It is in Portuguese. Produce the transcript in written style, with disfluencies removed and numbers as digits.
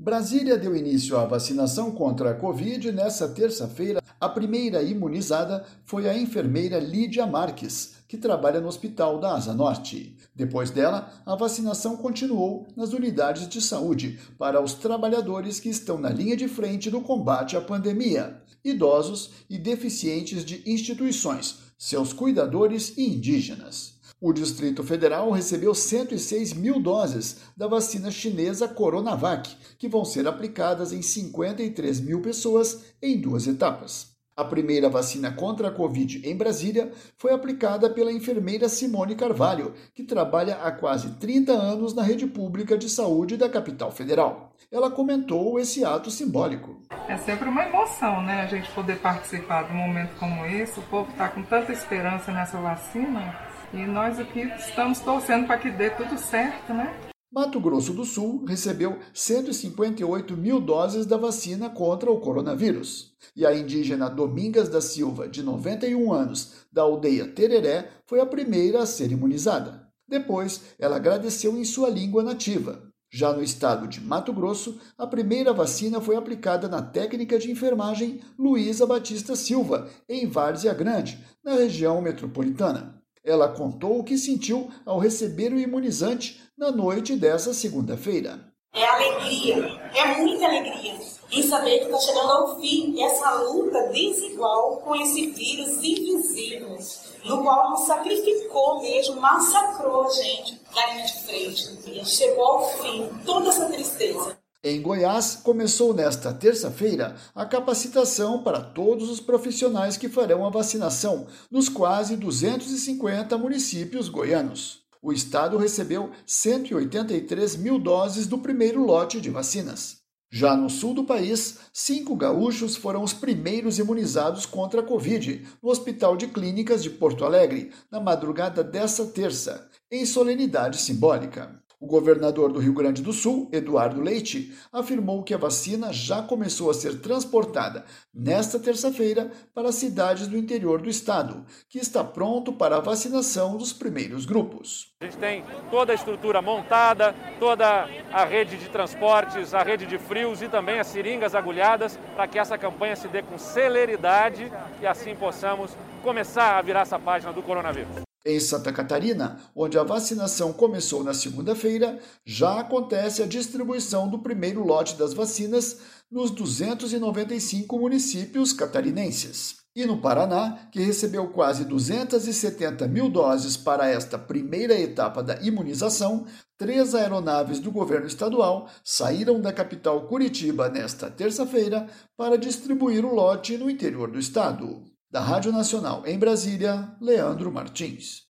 Brasília deu início à vacinação contra a Covid nesta terça-feira. A primeira imunizada foi a enfermeira Lídia Marques, que trabalha no Hospital da Asa Norte. Depois dela, a vacinação continuou nas unidades de saúde para os trabalhadores que estão na linha de frente do combate à pandemia, idosos e deficientes de instituições, seus cuidadores e indígenas. O Distrito Federal recebeu 106 mil doses da vacina chinesa Coronavac, que vão ser aplicadas em 53 mil pessoas em 2 etapas. A primeira vacina contra a Covid em Brasília foi aplicada pela enfermeira Simone Carvalho, que trabalha há quase 30 anos na rede pública de saúde da capital federal. Ela comentou esse ato simbólico. É sempre uma emoção, né? A gente poder participar de um momento como esse. O povo está com tanta esperança nessa vacina. E nós aqui estamos torcendo para que dê tudo certo, né? Mato Grosso do Sul recebeu 158 mil doses da vacina contra o coronavírus. E a indígena Domingas da Silva, de 91 anos, da aldeia Tereré, foi a primeira a ser imunizada. Depois, ela agradeceu em sua língua nativa. Já no estado de Mato Grosso, a primeira vacina foi aplicada na técnica de enfermagem Luísa Batista Silva, em Várzea Grande, na região metropolitana. Ela contou o que sentiu ao receber o imunizante na noite dessa segunda-feira. É alegria, é muita alegria em saber que está chegando ao fim essa luta desigual com esse vírus invisível, no qual nos sacrificou mesmo, massacrou a gente na linha de frente. E chegou ao fim toda essa tristeza. Em Goiás, começou nesta terça-feira a capacitação para todos os profissionais que farão a vacinação nos quase 250 municípios goianos. O estado recebeu 183 mil doses do primeiro lote de vacinas. Já no sul do país, 5 gaúchos foram os primeiros imunizados contra a Covid no Hospital de Clínicas de Porto Alegre, na madrugada desta terça, em solenidade simbólica. O governador do Rio Grande do Sul, Eduardo Leite, afirmou que a vacina já começou a ser transportada nesta terça-feira para as cidades do interior do estado, que está pronto para a vacinação dos primeiros grupos. A gente tem toda a estrutura montada, toda a rede de transportes, a rede de frios e também as seringas agulhadas para que essa campanha se dê com celeridade e assim possamos começar a virar essa página do coronavírus. Em Santa Catarina, onde a vacinação começou na segunda-feira, já acontece a distribuição do primeiro lote das vacinas nos 295 municípios catarinenses. E no Paraná, que recebeu quase 270 mil doses para esta primeira etapa da imunização, 3 aeronaves do governo estadual saíram da capital Curitiba nesta terça-feira para distribuir o lote no interior do estado. Da Rádio Nacional em Brasília, Leandro Martins.